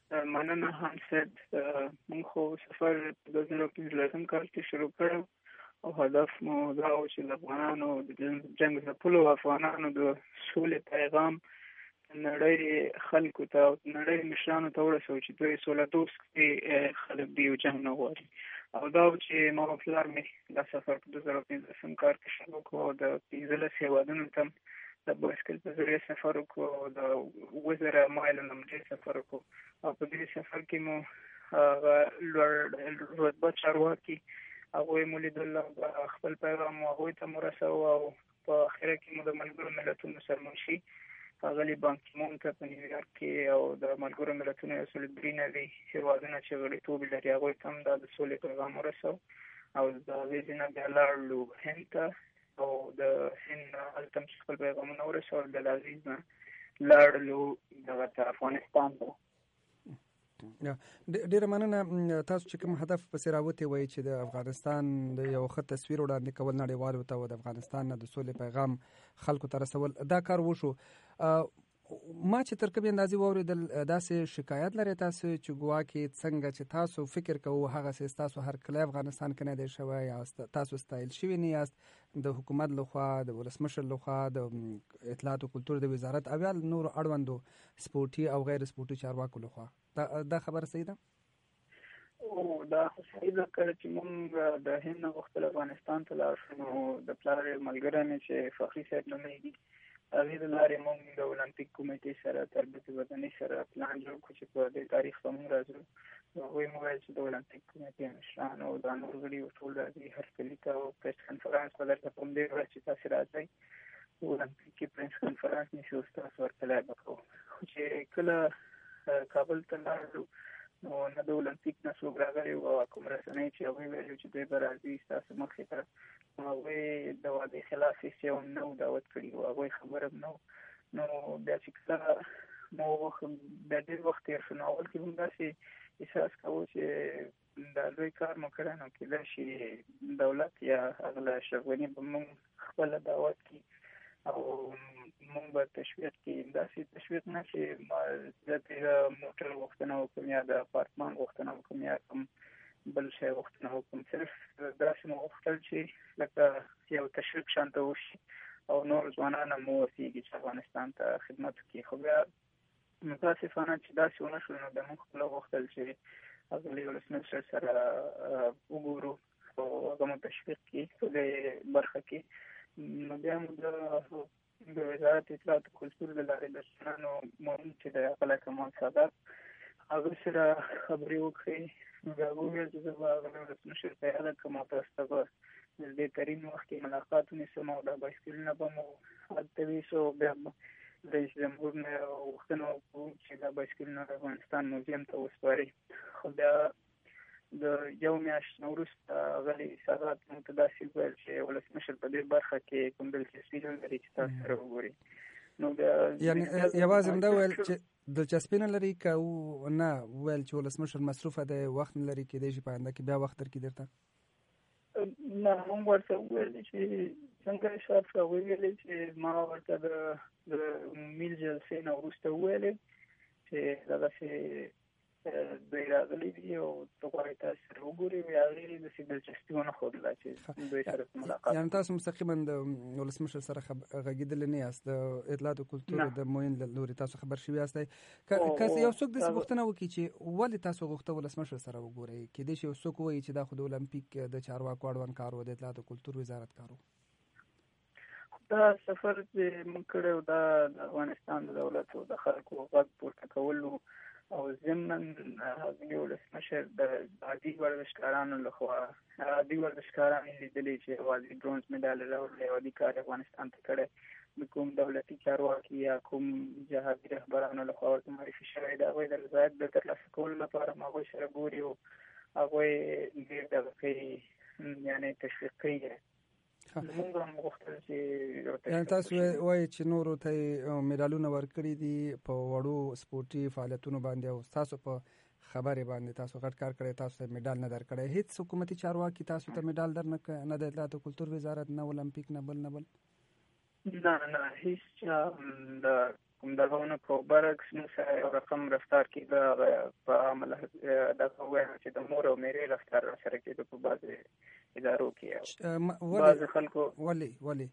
مننه حمصد. موږ خو سفر په 2015 کال کې شروع کړو او هدف مو دا و چې د افغانانو د جنګ ځپلو افغانانو د سولې پیغام نړۍ خلکو ته او نړۍ مشرانو ته ورسوي چې دوی سوله دوست خلک دی او جنګ نه غواړي. او دا چې ما او پلار مې دا سفر په 2015 کال کې شروع کړو او د 15 هېوادونو ته د بایسکل په ذریعه سفر وکړو او د 1000 مایلو نمټې سفر وکړو. او په دې سفر کې مو لوړ رتبه چارواکي هغوی مو لیدل او خپل پیغام مو هغوی ته مو رساوه او په اخره کې مو د ملګرو ملتونو سرمنشي ښاغلي بان کی مون ته په نیویارک کې او د ملګرو ملتونو 193 هېوادونه چې غړیتوب لري هغوی ته هم دا د سولې پیغام ورساو او د هغې ځای نه بیا لاړلو هند ته او د هند هلته هم چې خپل پیغامونه ورسول د العزیز نه لاړلو دغه ته افغانستان ته. ډیره مننه. تاسو چې کوم هدف پسې راوتې وایي چې د افغانستان د یو ښه تصویر وړاندې کول نړیوالو ته او د افغانستان نه د سولې پیغام خلکو ته رسول، دا کار وشو. ما چې تر کومې اندازې واورېدل داسې شکایت لري تاسو چې ګواکې څنګه چې تاسو فکر کوو هغسې ستاسو هرکلی افغانستان کې نه دی شوی یا تاسو ستایل شوي نه یاست د حکومت لخوا د ولسمشر لخوا د اطلاعات او کلتور د وزارت او یا نورو اړوندو سپورټي او غیر سپورټي چارواکو لخوا. دا خبره صحیح ده؟ او دا صحیح ده. کله چې موږ د هند نه غوښتل افغانستان ته لاړ شو نو د پلار ملګری مې چې فخري صاحب نومیږي هغې د لارې موږ د اولمپیک کمیټې سره تربیت بدني سره پلان جوړ کړو چې په دې تاریخ به موږ راځو. هغوی مو ویل چې د اولمپیک کمیټې مشران او دا نور غړي ټول راځي هرکلي ته او پریس کنفرانس به درته په همدې ورځ چې تاسې راځئ اولمپیک کې پریس کنفرانس نیسي او ستاسو هرکلی به کوو. خو چې کله کابل ته لاړو نو نه د اولمپیک نه څوک راغلی و او کوم رسنۍ چې هغوی ویلي چې دوی به راځي ستاسو مخې ته هغوی د وعدې خلاف هېڅ یو نه و دعوت کړي و، هغوی خبر هم نه و. نو بیا چې کله مو بیا ډېر وخت تېر شو نو اول کې هم داسې احساس کوو چې دا لوی کار مو کړی نو کېدای شي دولت یا هغه اشرف غني به موږ خپله دعوت کړي او موږ به تشویق کړي. داسې تشویق نه چې زه د موټر غوښتنه وکړم یا د اپارتمان غوښتنه وکړم یا کوم بل شی غوښتنه وکړم، صرف داسې مو غوښتل چې لکه یو تشویق شانته وشي او نور ځوانان هم ووسیږي چې افغانستان ته خدمت وکړي. خو بیا متاسفانه چې داسې ونه شول نو بیا موږ خپله غوښتل چې هغه ولسمشر سره وګورو او هغه مو تشویق کړي په دې برخه کې. نو بیا مو د وزارت اطلاعات او کلتور له لارې د ځوانانو مهم چې د هغه کمال سادات هغه سره خبرې وکړې. نو بیا وویل چې زه به هغه ولسمشر ته یاده کړم او تاسو ته به نږدې ترین وخت کې ملاقات ونیسم او دا بایسکلونه به مو هلته ویسو. بیا رئیس جمهور نه غوښتنه وکړو چې دا بایسکلونه د افغانستان موزیم ته وسپاري. خو بیا د یو میاشت نه وروسته غلی سادات موږ ته داسې وویل چې ولسمشر په دې برخه کې کوم دلچسپي نه لري چې تاسو سره وګوري. نو بیا یعنې یوازې همدا ویل چې دلچسپي نه لري که نه ویل چې ولسمشر مصروفه دی وخت نه لري کېدای شي په آینده کې بیا وخت درکړي درته؟ نه موږ ورته وویل چې څنګه شرط وویل چې ما ورته د میل جلسې نه وروسته وویل چې دغسې دوی راغلي دي او ته غواړې تاسو سره وګورې وي هغې داسې دلچسپي ونه ښودله چې دوی سره ملاقات. یعنې تاسو مستقیما د ولسمشر سره غږېدلي نه یاست، د اطلاعات او کلتور د معین له لورې تاسو خبر شوي یاستئ. که یو څوک داسې غوښتنه وکړي چې ولې تاسو غوښته ولسمشر سره وګورئ، کېدای شي یو څوک ووایي چې دا خو د اولمپیک د چارواکو اړوند کار و، د اطلاعات او کلتور وزارت کار و. دا سفر چې موږ کړی و دا د افغانستان د دولت او د خلکو غږ پورته کول او ضمن هغه ولسمشر د عادي ورزشکارانو لخوا عادي ورزشکاران لیدلي چې یوازې برونز مډال راوړی او عادي کار افغانستان ته کړی د کوم دولتي چارواکي یا کوم جهادي رهبرانو لخوا ورته معرفي شوی د هغوی د رضایت د ترلاسه کولو لپاره هم هغوی سره ګوري او هغوی ډېر دغه کوي یعنې تشویق کوي. یعنې تاسو وایي چې نورو ته مډالونه ورکړي دي په وړو سپورټي فعالیتونو باندې او تاسو په خبرې باندې تاسو غټ کار کړی تاسو ته مډال نه درکړی. هیڅ حکومتي چارواکي تاسو ته مډال در نه د اطلاعات او کلتور وزارت نه اولمپیک نه بل نه هیڅ د کوم دغه په برعکس موږ سره یو رقم رفتار کېده په عمل دغه وایي چې د مور او مېرې رفتار سره کېده په بعضې ادارو کې بعضې خلکو ولې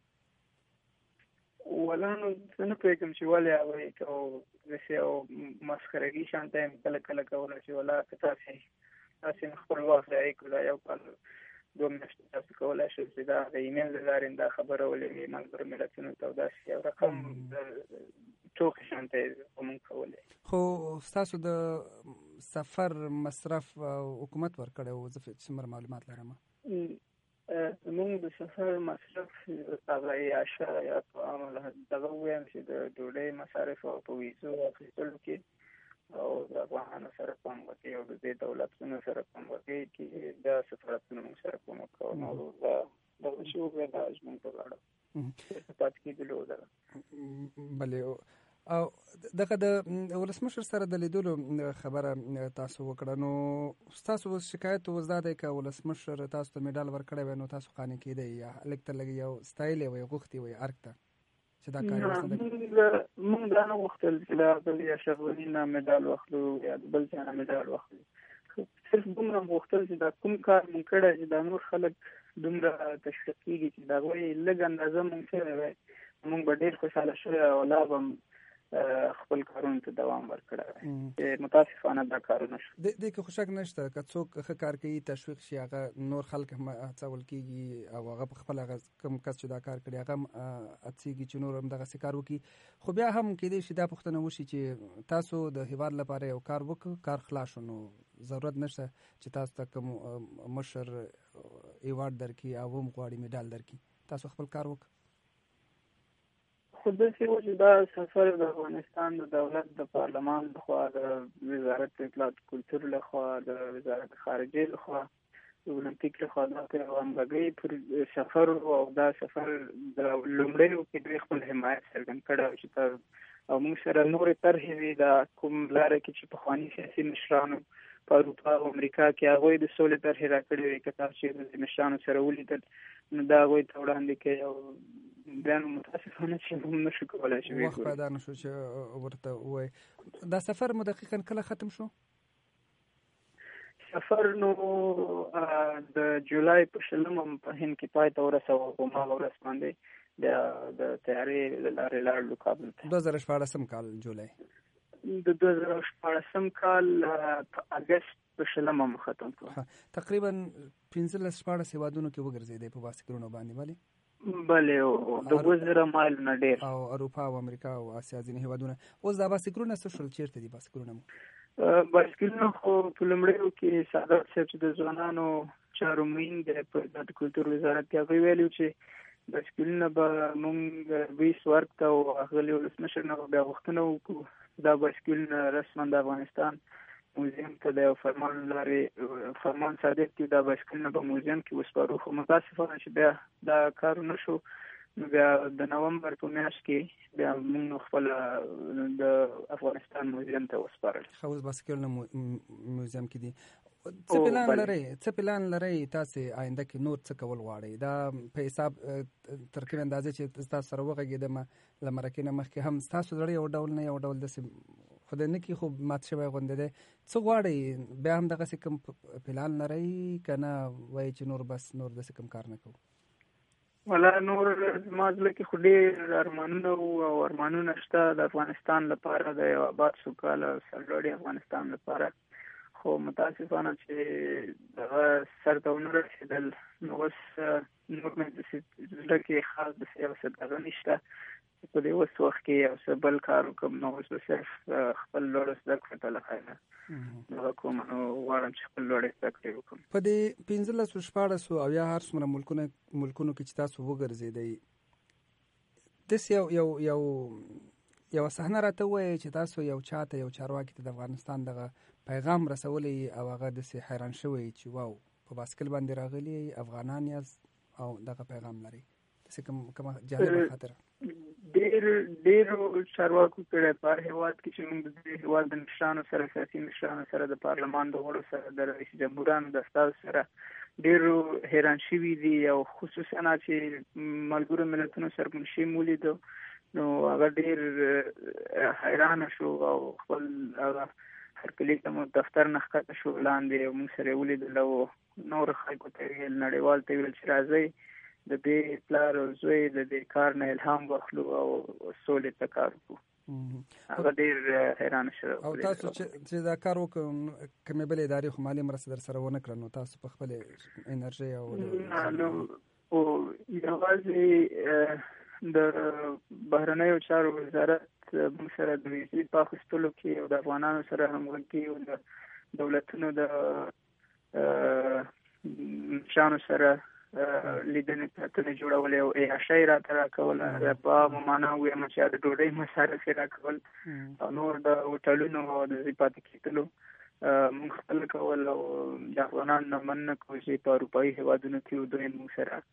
ولانو زه نه پوهېږم چې ولې هغوی او داسې یو مسخرګي شانته یم کله کله کوله چې ولا که تاسې خپل وخت ضایع کړو دا یو کال 2 میاشتې تاسو کولی شئ چې دا د ایمیل له لارې دا خبره ولېږئ ملګرو ملتونو ته او داسې یو رقم ټوکې شانته یې زموږ کولی خو ستاسو د سفر مصرف حکومت ورکړی و زه څومره معلومات لرم زموږ د سفر مصرف هغه عیاشه یا په عمل دغه ووایم چې د ډوډۍ مصارف او په ویزو اخیستلو کې او د افغانانو سره په همغږۍ او د دې دولتونو سره په همغږۍ کې دا سفارتونه موږ سره کومک کوو نو دغه شی وکړه دا زموږ په غاړه پاتې کېدلو دغه بلې او دغه د ولسمشر سره د لیدلو خبره تاسو وکړه نو ستاسو شکایت اوس دا دی که ولسمشر تاسو ته میډال ورکړی وی نو تاسو قانع کېدی یا لږ تر لږ یو ستایلی وی غوښتي وی ارګ ته چې دا کار موږ دا نه غوښتل چې د بل یا شغلي نه میډال واخلو یا بل چا نه میډال واخلو صرف دومره غوښتل چې دا کوم کار مونږ کړی چې دا نور خلک دومره تشویق کېږي چې د هغوی لږ اندازه مونږ شوی وی مونږ به ډېر خوشحاله شوی او لا به خپل کارونو ته دوام ورکړی چې متاسفانه دا کارونه شو دې کې خو شک نشته که څوک ښه کار کوي تشویق شي هغه نور خلک هم هڅول کېږي او هغه په خپل هغه کوم کس چې دا کار کړي هغه هم هڅېږي چې نور هم دغسې کار وکړي خو بیا هم کېدای شي دا پوښتنه وشي چې تاسو د هېواد لپاره یو کار وکړو کار خلاص شو نو ضرورت نشته چې تاسو ته کوم مشر ایوارډ درکړي او هم غواړي میډال درکړي تاسو خپل کار وکړو خو داسې و چې دا سفر د افغانستان د دولت د پارلمان لخوا د وزارت اطلاعات کلتور لخوا د وزارت خارجه لخوا د اولمپیک لخوا دا په همغږۍ پر سفر او دا سفر د لومړیو کې دوی خپل حمایت څرګند کړی چې او موږ سره نورې طرحې وي دا کوم لاره کې چې پخواني سیاسي مشرانو په اروپا او امریکا کې هغوی د سولې طرحې راکړې وي که تاسو چې د مشرانو سره ولیدل نو دا هغوی ته وړاندې کوي او بیا نو متاسفانه چې موږ نشو کولی چې وخت پیدا نه شو چې ورته ووایي دا سفر مو دقیقا کله ختم شو سفر نو د جولای په 20 په هند کې پای ته ورسوه په هماغه ورځ باندې بیا د تیارې له لارې لاړلو کابل ته 2014 کال جولای د 2014 کال په اګست په 20 ختم کړ تقریبا 15-14 هیوادونو کې وګرځېدی په باسکلونو باندې ولی بله او د 2000 مایل نه ډیر او اروپا او امریکا او اسیا ځینې هیوادونه اوس دا باسکلونه څه شول چیرته دي باسکلونه باسکلونه خو په لومړیو کې سعادت صاحب چې د ځوانانو چارو معین د کلتور وزارت کې هغوی ویلي چې باسکلونه به موږ 20 ورکړو او هغه ولسمشر نه بیا غوښتنه وکړو دا باسکلونه رسما د افغانستان موزیم ته د فرمان لارې فرمان صادق کې دا باسکلونه په موزیم کې وسپارو خو متاسفانه چې بیا دا کار نه شو نو بیا د نومبر په میاشت کې بیا موږ خپل د افغانستان موزیم ته وسپارل خو باسکلونه موزیم کې دي څه پلان لرئ تاسو آینده کې نور څه کول غواړئ دا په حساب تر کومه اندازې چې تاسو سره وغږیدم لمرکې نه مخکې هم تاسو لري یو ډول نه یو ډول د خدای نه کې خو مات شوی غونډه ده څه غواړئ بیا هم دغه کوم پلان لرئ کنه وای چې نور بس نور د کوم کار نه کوو ولا نور مازله کې خو ډېر ارمانونه شته د افغانستان لپاره د یو آباد سوکاله سرلوړي افغانستان لپاره خو متاسفانه چې دغه سرته ونه رسېدل نو اوس نور مې زړه کې خاص داسې یو څه دغه نشته په دې اوس وخت کې یو څه بل کار وکړم نو اوس به صرف خپل لوړه زده کړې ته لخوا دغه کوم نو غواړم چې خپل لوړې زده کړې وکړم په دې 15-14 او یا هر څومره ملکونو کې چې تاسو وګرځېدئ داسې یو صحنه راته ووایئ چې تاسو یو چاته یو چارواکي ته د افغانستان دغه پیغام رسولی او هغه داسې حیران شوی چې واو په باسکل باندې راغلي افغانان یاست او دغه پیغام لري داسې کومه جالبه خاطره ډېرو چارواکو کړی په هر هېواد کې چې موږ د دې هېواد د مشرانو سره سیاسي مشرانو سره د پارلمان د غړو سره د رئیس جمهورانو د استازو سره ډېرو حیران شوي دي او خصوصا چې ملګرو ملتونو سره موږ ولیدو نو هغه ډیر حیران شو او خپل هغه هرکلی ته دفتر نه ښکته شو لاندې موږ سره ولیدل او نور خلکو ته ویل نړیوال ته ویل چې راځئ د دې پلار او زوی د دې کار نه الهام واخلو او سولې ته کار وکړو. هغه ډیر حیران شو. او تاسو چې دا کار وکړو کومې بلې ادارې خو مالي مرسته در سره ونه کړه نو تاسو په خپل انرژي او یوازې د بهرنیو چارو وزارت موږ سره د ویزې په اخیستلو کې او د افغانانو سره همغږي او د دولتونو د شانو سره لیدنې پرتنې جوړولې او ایاشۍ راته راکوله په معنا وایم چې د ډوډۍ مصارف یې راکول او نور د هوټلونو او د ځای پاتې کېدلو موږ خپل کول او د افغانانو نه مننه کوو چې په اروپایي هېوادونو کې دوی موږ سره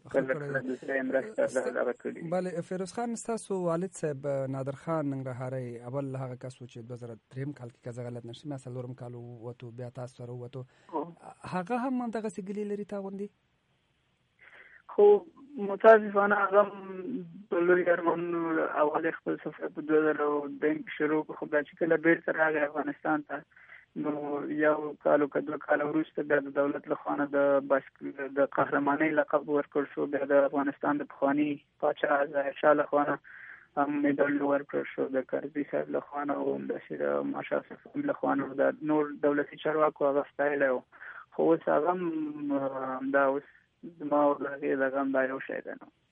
بله. فیروز خان ستاسو والد صاحب نادر خان ننګرهاري اول هغه کس و چې 2003 کال کې که زه غلط نشم یا څلورم کال ووتو بیا تاسو سره ووتو هغه هم همدغسې ګیلې لري تا غوندې؟ خو متاسفانه هغه په لوی ارمانونو اول خپل سفر په 2002 کې شروع کړ خو بیا چې کله بیرته راغی افغانستان ته نو یو کال او دوه کال وروسته بیا د دولت له خوا د قهرمانۍ لقب ورکړل شو. بیا د افغانستان د پخواني پاچا ظاهر شاه له خوا هم میډال ورکړل شو د کرزي صاحب له خوا او همداسې د ماشا صاحب له خوا د نور دولتي چارواکو هغه ستایلی خو اوس هغه هم دا اوس زما او د هغې دغه هم دا یو شی دی نو